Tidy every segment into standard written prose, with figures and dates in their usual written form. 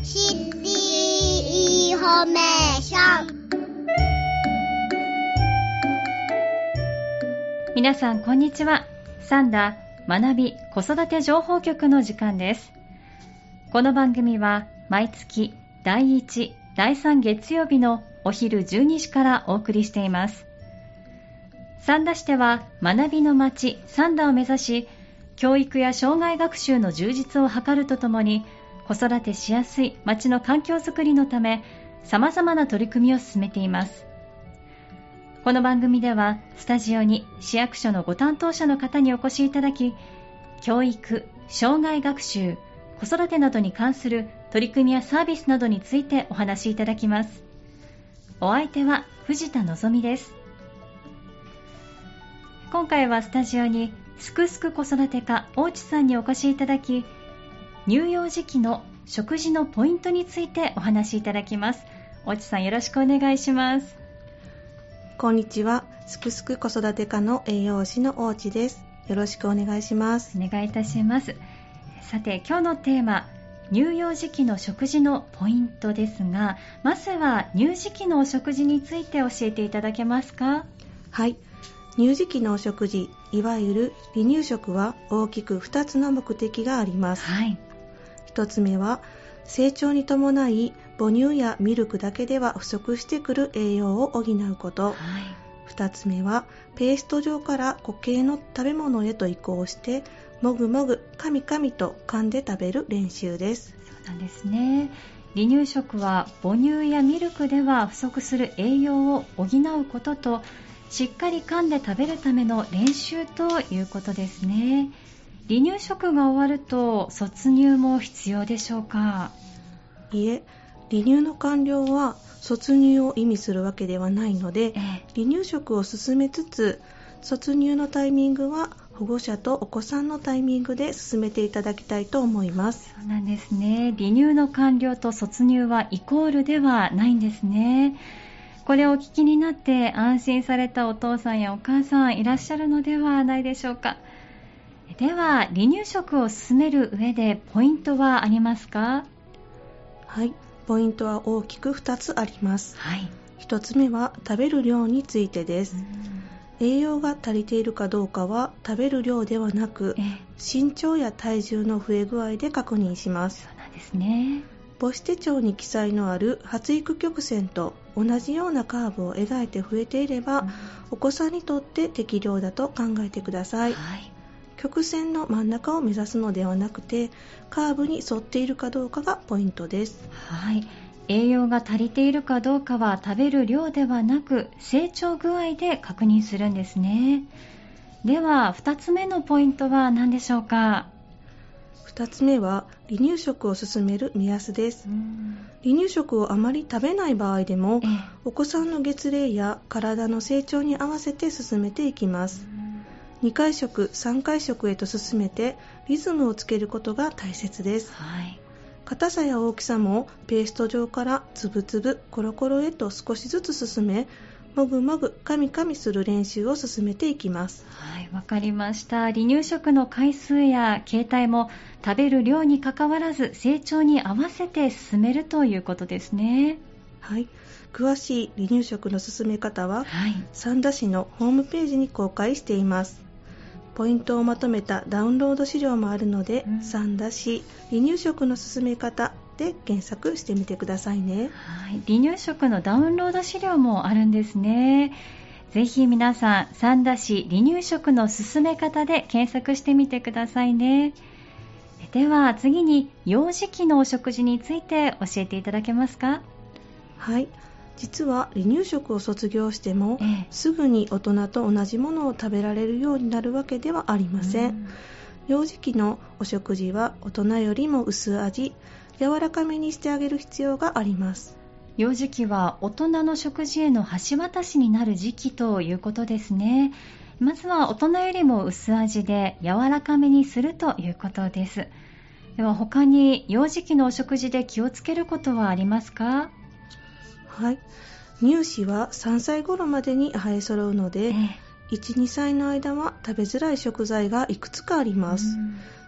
シティインフォメーション。 皆さんこんにちは。サンダ学び子育て情報局の時間です。この番組は毎月第1、第3月曜日のお昼12時からお送りしています。三田市では学びの街三田を目指し、教育や障害学習の充実を図るとともに、子育てしやすい街の環境づくりのため、様々な取り組みを進めています。この番組ではスタジオに市役所のご担当者の方にお越しいただき、教育、障害学習、子育てなどに関する取り組みやサービスなどについてお話しいただきます。お相手は藤田のぞみです。今回はスタジオにすくすく子育て課大地さんにお越しいただき、乳幼児期の食事のポイントについてお話しいただきます。大地さん、よろしくお願いします。 こんにちは。すくすく子育て課の栄養士の大地です。よろしくお願いします。 お願いいたします。さて、今日のテーマ、乳幼児期の食事のポイントですが、まずは乳児期のお食事について教えていただけますか？ はい。乳児期のお食事、いわゆる離乳食は大きく2つの目的があります。 はい。 1つ目は、成長に伴い母乳やミルクだけでは不足してくる栄養を補うこと。 はい。 2つ目は、ペースト状から固形の食べ物へと移行して、もぐもぐ、かみかみと噛んで食べる練習です。 そうなんですね。離乳食は母乳やミルクでは不足する栄養を補うことと、しっかり噛んで食べるための練習ということですね。離乳食が終わると卒乳も必要でしょうか？ いえ、離乳の完了は卒乳を意味するわけではないので、離乳食を進めつつ、卒乳のタイミングは保護者とお子さんのタイミングで進めていただきたいと思います。 そうなんですね。離乳の完了と卒乳はイコールではないんですね。これをお聞きになって安心されたお父さんやお母さんいらっしゃるのではないでしょうか。では、離乳食を進める上でポイントはありますか？ はい、ポイントは大きく2つあります。 はい。 1つ目は食べる量についてです。栄養が足りているかどうかは食べる量ではなく、身長や体重の増え具合で確認します。 そうなんですね。 母子手帳に記載のある発育曲線と同じようなカーブを描いて増えていれば、お子さんにとって適量だと考えてください。 はい。 曲線の真ん中を目指すのではなくて、カーブに沿っているかどうかがポイントです。 はい。栄養が足りているかどうかは食べる量ではなく、成長具合で確認するんですね。では、2つ目のポイントは何でしょうか？ 2つ目は離乳食を進める目安です。離乳食をあまり食べない場合でも、お子さんの月齢や体の成長に合わせて進めていきます。2回食、3回食へと進めてリズムをつけることが大切です。 はい。 硬さや大きさもペースト状からつぶつぶ、コロコロへと少しずつ進め、もぐもぐ、かみかみする練習を進めていきます。 はい、わかりました。離乳食の回数や形態も食べる量にかかわらず成長に合わせて進めるということですね。 はい。詳しい離乳食の進め方は、 はい、 三田市のホームページに公開しています。ポイントをまとめたダウンロード資料もあるので、三田市離乳食の進め方で検索してみてくださいね。 はい、離乳食のダウンロード資料もあるんですね。ぜひ皆さん、三田市離乳食の進め方で検索してみてくださいね。では次に幼児期のお食事について教えていただけますか？ はい。実は離乳食を卒業しても、すぐに大人と同じものを食べられるようになるわけではありません。幼児期のお食事は大人よりも薄味、柔らかめにしてあげる必要があります。 幼児期は大人の食事への橋渡しになる時期ということですね。まずは大人よりも薄味で柔らかめにするということです。では他に幼児期のお食事で気をつけることはありますか？ はい。乳歯は3歳頃までに生え揃うので、1、2歳の間は食べづらい食材がいくつかあります。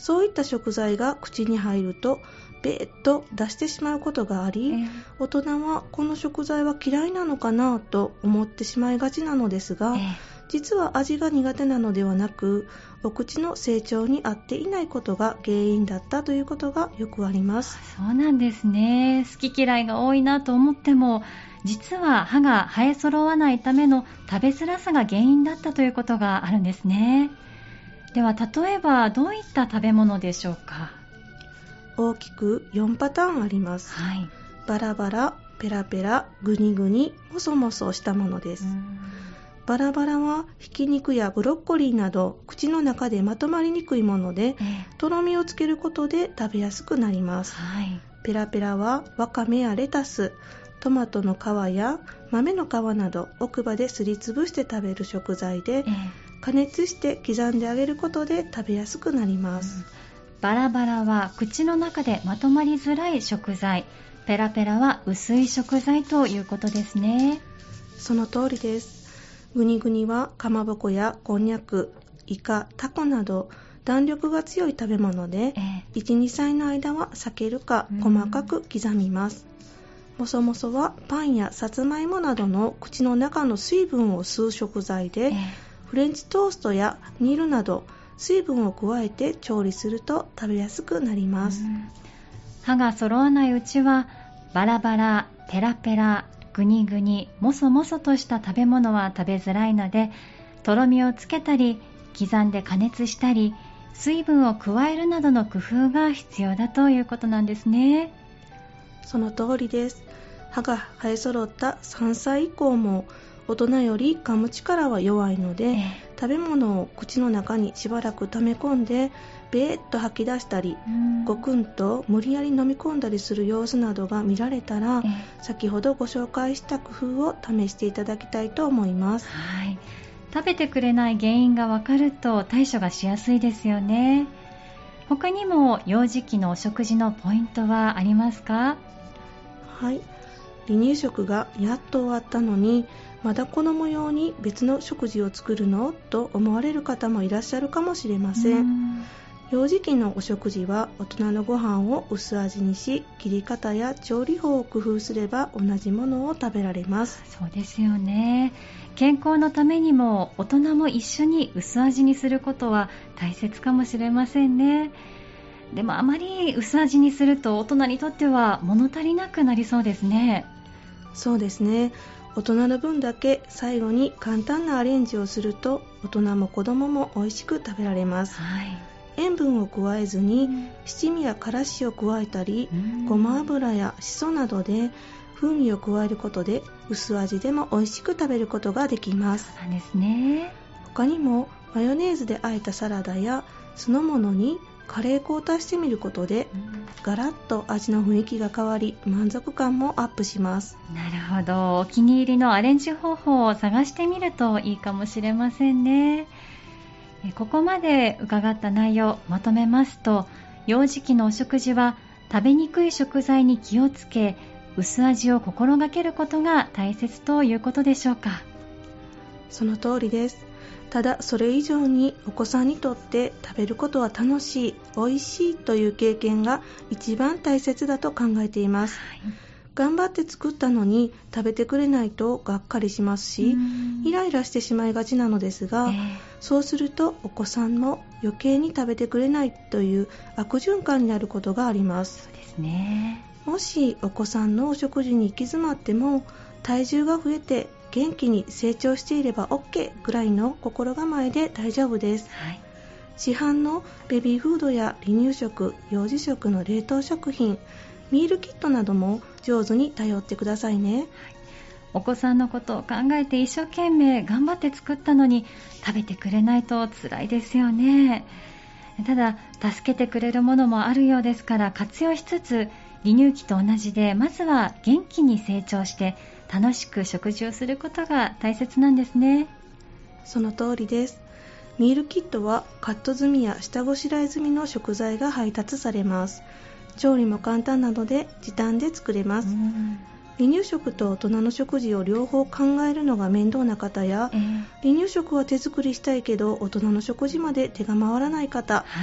そういった食材が口に入るとベーッと出してしまうことがあり、大人はこの食材は嫌いなのかなと思ってしまいがちなのですが、実は味が苦手なのではなく、お口の成長に合っていないことが原因だったということがよくあります。 そうなんですね。好き嫌いが多いなと思っても、実は歯が生え揃わないための食べづらさが原因だったということがあるんですね。では例えばどういった食べ物でしょうか？ 大きく4パターンあります。バラバラ、ペラペラ、グニグニ、モソモソしたものです。バラバラはひき肉やブロッコリーなど口の中でまとまりにくいもので、とろみをつけることで食べやすくなります。ペラペラはわかめやレタス、トマトの皮や豆の皮など奥歯ですりつぶして食べる食材で、加熱して刻んであげることで食べやすくなります。 バラバラは口の中でまとまりづらい食材、ペラペラは薄い食材ということですね。 その通りです。グニグニはかまぼこやこんにゃく、イカ、タコなど弾力が強い食べ物で、1、2歳の間は避けるか細かく刻みます。もそもそはパンやさつまいもなどの口の中の水分を吸う食材で、フレンチトーストや煮るなど水分を加えて調理すると食べやすくなります。 歯が揃わないうちはバラバラ、ペラペラ、グニグニ、もそもそとした食べ物は食べづらいので、とろみをつけたり刻んで加熱したり水分を加えるなどの工夫が必要だということなんですね。 その通りです。歯が生え揃った3歳以降も大人より噛む力は弱いので、食べ物を口の中にしばらく溜め込んでベーッと吐き出したり、ごくんと無理やり飲み込んだりする様子などが見られたら、先ほどご紹介した工夫を試していただきたいと思います。 食べてくれない原因がわかると対処がしやすいですよね。他にも幼児期のお食事のポイントはありますか？ 離乳食がやっと終わったのにまだ子供用に別の食事を作るのと思われる方もいらっしゃるかもしれません。幼児期のお食事は大人のご飯を薄味にし、切り方や調理法を工夫すれば同じものを食べられます。 そうですよね。健康のためにも大人も一緒に薄味にすることは大切かもしれませんね。でもあまり薄味にすると大人にとっては物足りなくなりそうですね。 そうですね。大人の分だけ最後に簡単なアレンジをすると大人も子供も美味しく食べられます。塩分を加えずに七味やからしを加えたり、ごま油やしそなどで風味を加えることで薄味でも美味しく食べることができます。 そうなんですね。 他にもマヨネーズで和えたサラダや酢の物にカレー粉を足してみることで、ガラッと味の雰囲気が変わり満足感もアップします。 なるほど。お気に入りのアレンジ方法を探してみるといいかもしれませんね。ここまで伺った内容をまとめますと、幼児期のお食事は食べにくい食材に気をつけ、薄味を心がけることが大切ということでしょうか？ その通りです。ただそれ以上にお子さんにとって食べることは楽しい、美味しいという経験が一番大切だと考えています。頑張って作ったのに食べてくれないとがっかりしますし、イライラしてしまいがちなのですが、そうするとお子さんも余計に食べてくれないという悪循環になることがあります。 そうですね。 もしお子さんのお食事に行き詰まっても、体重が増えて元気に成長していれば OK ぐらいの心構えで大丈夫です。市販のベビーフードや離乳食、幼児食の冷凍食品、ミールキットなども上手に頼ってくださいね。 お子さんのことを考えて一生懸命頑張って作ったのに食べてくれないと辛いですよね。ただ助けてくれるものもあるようですから活用しつつ、離乳期と同じでまずは元気に成長して楽しく食事をすることが大切なんですね。 その通りです。ミールキットはカット済みや下ごしらえ済みの食材が配達されます。調理も簡単なので時短で作れます。離乳食と大人の食事を両方考えるのが面倒な方や、離乳食は手作りしたいけど大人の食事まで手が回らない方、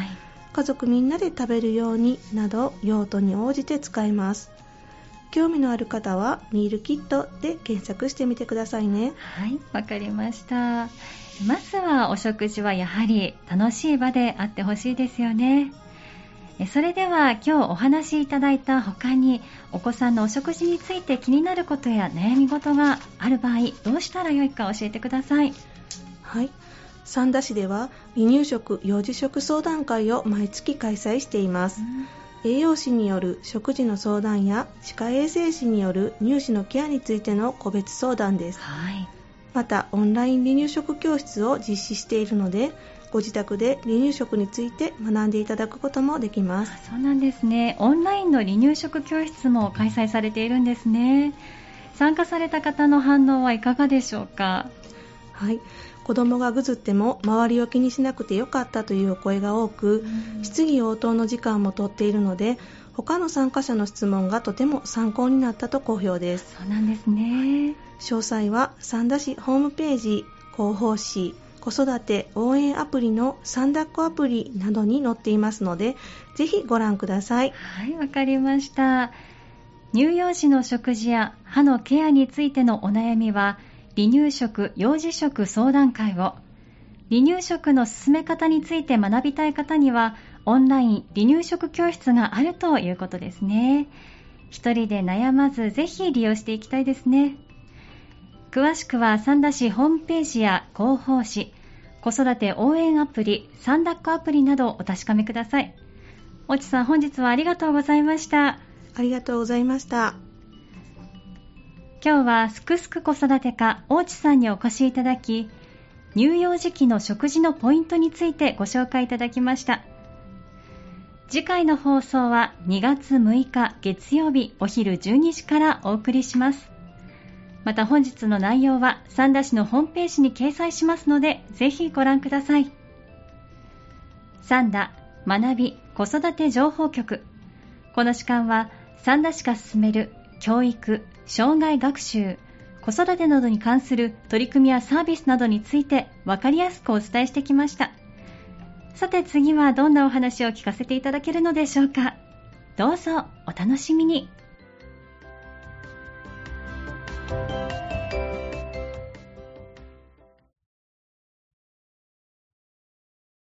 家族みんなで食べるようになど用途に応じて使えます。興味のある方はミールキットで検索してみてくださいね。 はい、わかりました。まずはお食事はやはり楽しい場であってほしいですよね。それでは今日お話しいただいた他にお子さんのお食事について気になることや悩み事がある場合どうしたらよいか教えてください。 はい、三田市では離乳食・幼児食相談会を毎月開催しています。栄養士による食事の相談や歯科衛生士による乳児のケアについての個別相談です。 はい、 またオンライン離乳食教室を実施しているのでご自宅で離乳食について学んでいただくこともできます。 そうなんですね。オンラインの離乳食教室も開催されているんですね。参加された方の反応はいかがでしょうか？ はい、子供がぐずっても周りを気にしなくてよかったというお声が多く、質疑応答の時間もとっているので他の参加者の質問がとても参考になったと好評です。 そうなんですね。 詳細は三田市ホームページ、広報誌、子育て応援アプリのサンダックアプリなどに載っていますのでぜひご覧ください。 はい、わかりました。乳幼児の食事や歯のケアについてのお悩みは離乳食・幼児食相談会を、離乳食の進め方について学びたい方にはオンライン離乳食教室があるということですね。一人で悩まずぜひ利用していきたいですね。詳しくは三田市ホームページや広報誌、子育て応援アプリ、サンダックアプリなどをお確かめください。おちさん、本日はありがとうございました。 ありがとうございました。 今日はすくすく子育て課大地さんにお越しいただき、乳幼児期の食事のポイントについてご紹介いただきました。次回の放送は2月6日月曜日お昼12時からお送りします。また本日の内容は三田市のホームページに掲載しますのでぜひご覧ください。三田学び子育て情報局、この時間は三田市が進める教育、障害学習、子育てなどに関する取り組みやサービスなどについて分かりやすくお伝えしてきました。さて次はどんなお話を聞かせていただけるのでしょうか。どうぞお楽しみに。